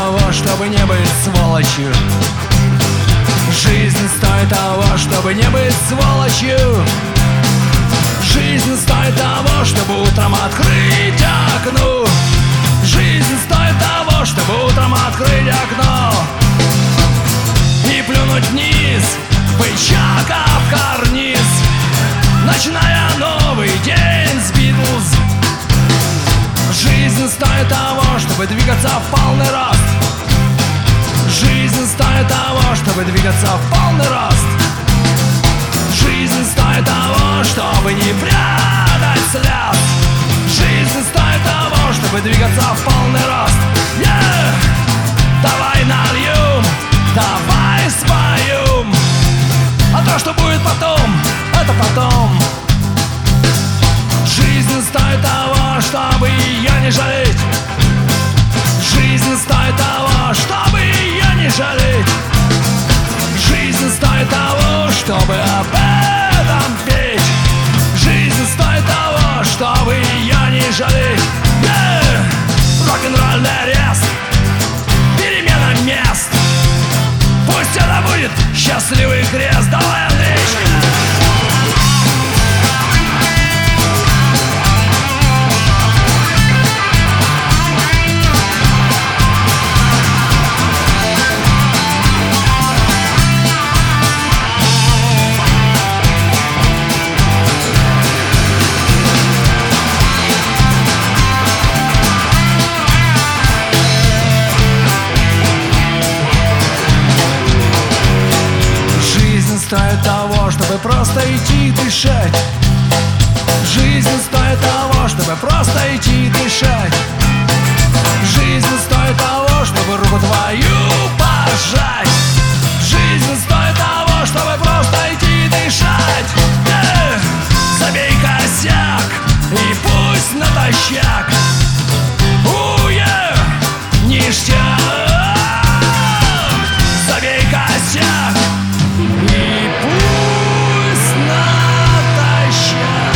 того, чтобы не быть сволочью. Жизнь стоит того, чтобы не быть сволочью. Жизнь стоит того, чтобы утром открыть окно. Жизнь стоит того, чтобы утром открыть окно и плюнуть вниз, бычака в карниз, начиная новый день с Битлз. Жизнь стоит того, чтобы двигаться в полный рост. Жизнь стоит того, чтобы двигаться в полный рост. Жизнь стоит того, чтобы не прятать слез. Жизнь стоит того, чтобы двигаться в полный рост. Yeah! Давай нальем, давай споем. А то, что будет потом, это потом. Жизнь стоит того, чтобы ее не жалеть. Жизнь стоит того, чтобы ее не жалеть. Жизнь стоит того, чтобы об этом петь. Жизнь стоит того, чтобы ее не жалеть. Yeah! Рок-н-ролльный арест, перемена мест. Пусть это будет счастливый крест. Давай, Андрейчик! Стоит того, чтобы просто идти и дышать. Жизнь стоит того, чтобы просто идти и дышать. Жизнь стоит того, чтобы руку твою пожать. Жизнь стоит того, чтобы просто идти и дышать. Забей косяк и пусть натощак. Ништяк. Забей косяк и пусть натощак.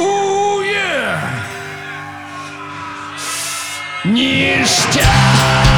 Ништяк.